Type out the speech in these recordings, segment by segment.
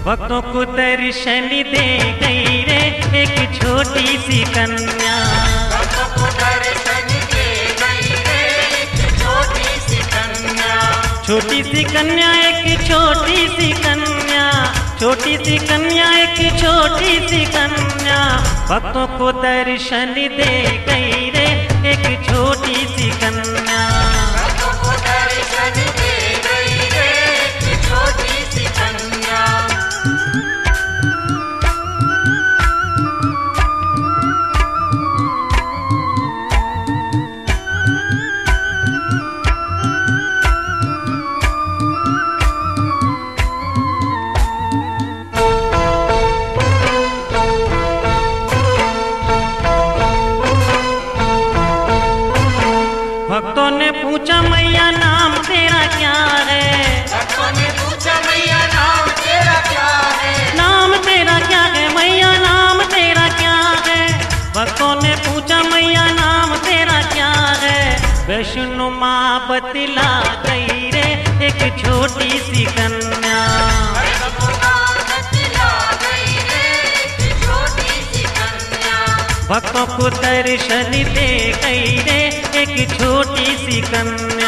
भक्तों को दर्शन दे गई रे एक छोटी सी कन्या। भक्तों को दर्शन दे गई रे एक छोटी सी कन्या। छोटी सी कन्या एक छोटी सी कन्या, छोटी सी कन्या एक छोटी सी कन्या। भक्तों को दर्शन दे गई रे एक छोटी सी कन्या। भक्तों को दर्शन दे गई रे एक छोटी सी कन्या। भक्तों ने पूछा मैया नाम तेरा क्या है? भक्तों ने पूछा मैया नाम तेरा क्या है? नाम तेरा क्या है मैया, नाम तेरा क्या है? भक्तों ने पूछा मैया नाम तेरा क्या है? वैष्णो माँ बतला गई रे एक छोटी सी कन्या। भक्तों को बतला गई रे एक छोटी सी कन्या। भक्तों को दर्शन दे गई रे एक छोटी सी कन्या।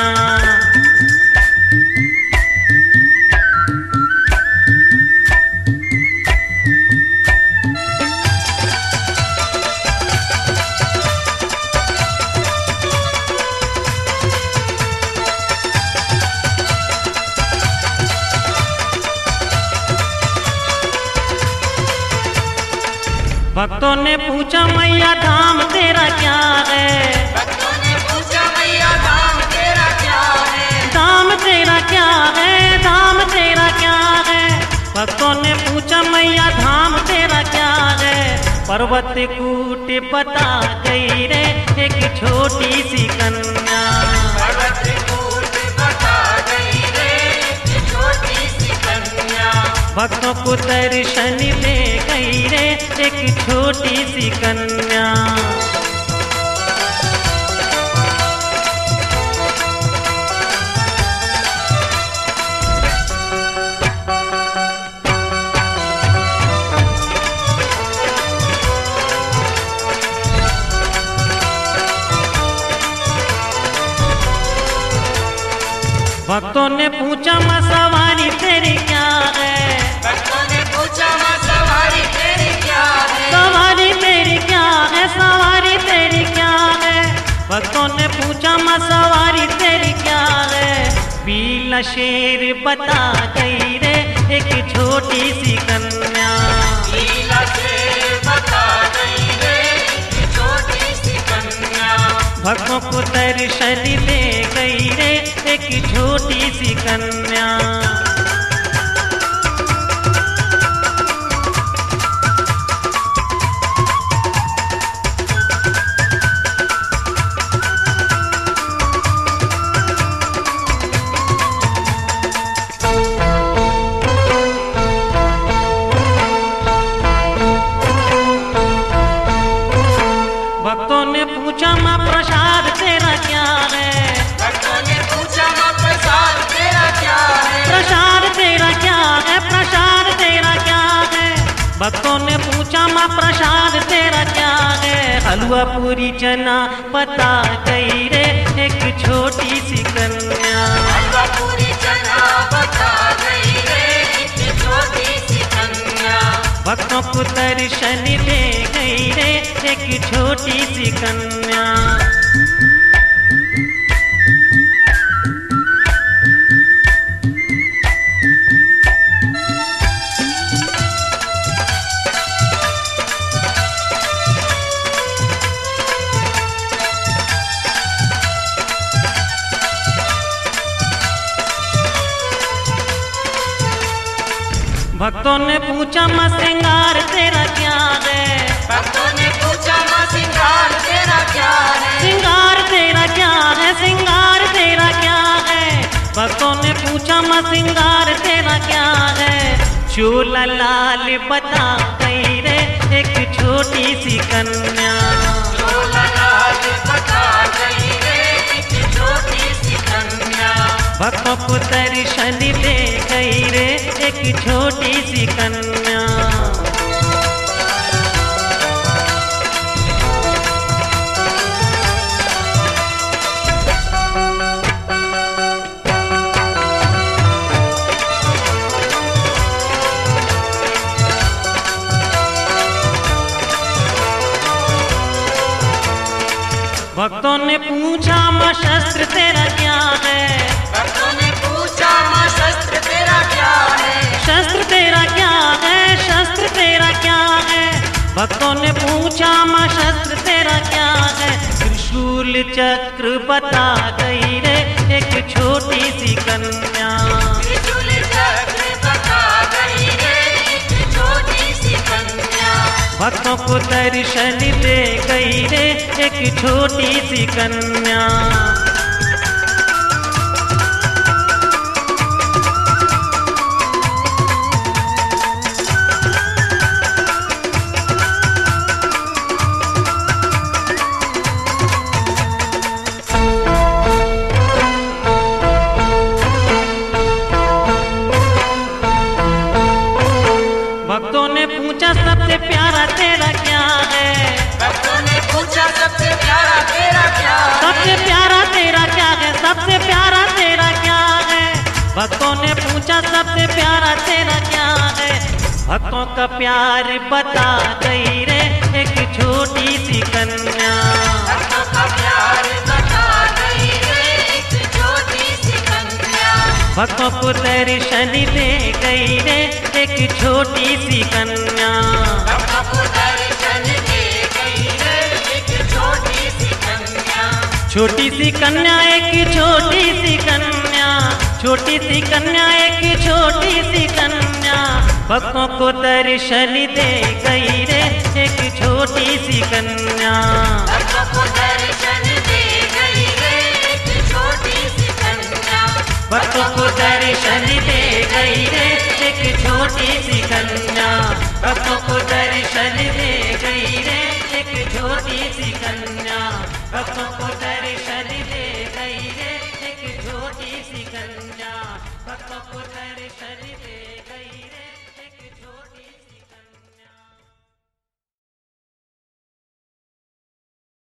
भक्तों ने पूछा मैया धाम तेरा क्या है? भक्तों ने पूछा मैया नाम तेरा क्या है? धाम तेरा क्या है? धाम तेरा क्या है? भक्तों ने पूछा मैया धाम तेरा क्या है? पर्वत कूट बता गई रे एक छोटी सी कन्या। पर्वत कूट बता गई रे एक छोटी सी कन्या। भक्तों को दर्शन दे गई रे एक छोटी सी कन्या। भक्तों ने पूछा माँ सवारी तेरी क्या है? भक्तों ने पूछा माँ सवारी तेरी क्या है? सवारी तेरी क्या है? सवारी तेरी क्या है? भक्तों ने पूछा माँ सवारी तेरी क्या है? पीला शेर बता गई रे एक छोटी सी कन्या। लीला शेर बता गई रे एक छोटी सी कन्या। भक्तों को दर्शन दे गई रे एक छोटी सी कन्या। भक्तों ने पूछा माँ प्रसाद तेरा क्या है? भक्तों ने पूछा माँ प्रसाद तेरा क्या है? प्रसाद तेरा क्या है? प्रसाद तेरा क्या है? भक्तों ने पूछा माँ प्रसाद तेरा क्या है? हलवा पूरी चना बता गई रे एक छोटी सी कन्या। हलवा पूरी चना बता गई रे एक छोटी सी कन्या। भक्तों को दर्शन दे गई रे एक छोटी सी कन्या। भक्तों ने पूछा माँ श्रृंगार तेरा क्या है? भक्तों ने पूछा माँ श्रृंगार तेरा क्या है? श्रृंगार तेरा क्या है? श्रृंगार तेरा क्या है? भक्तों ने पूछा माँ श्रृंगार तेरा क्या है? चोला लाल बता गई रे एक छोटी सी कन्या। चोला लाल बता गई रे एक छोटी सी कन्या। भक्तों को दर्शन दे गई रे एक छोटी सी कन्या। भक्तों ने पूछा माँ शस्त्र तेरा क्या है? भक्तों ने पूछा माँ शस्त्र तेरा क्या है? शस्त्र तेरा क्या है? शस्त्र तेरा क्या है? भक्तों ने पूछा माँ शस्त्र तेरा क्या है? त्रिशूल चक्र बता गई रे एक छोटी सी कन्या। त्रिशूल चक्र बता गई रे एक छोटी सी कन्या। भक्तों को दर्शन दे गई रे एक छोटी सी कन्या। भक्तों ने पूछा सबसे प्यारा तेरा क्या है? भक्तों ने पूछा सबसे प्यारा तेरा क्या है? सबसे प्यारा तेरा क्या है? सबसे प्यारा तेरा क्या है? भक्तों ने पूछा सबसे प्यारा तेरा क्या है? भक्तों का प्यार बता गई रे एक छोटी सी कन्या। भक्तों का प्यार बता गई रे एक छोटी सी कन्या। भक्तों को दर्शन दे गई रे एक छोटी सी कन्या। भक्तों को दर्शन दे गई रे एक छोटी सी कन्या। छोटी सी कन्या एक छोटी सी कन्या। छोटी सी कन्या एक छोटी सी कन्या। भक्तों को दर्शन दे गई रे एक छोटी सी कन्या। भक्तों को दर्शन दे गई रे एक छोटी सी कन्या। भक्तों को दर्शन दे गई रे एक छोटी सी कन्या। भक्तों को दर्शन दे गई रे एक छोटी सी कन्या। भक्तों को दर्शन दे गई रे एक छोटी सी कन्या। भक्तों को दर्शन दे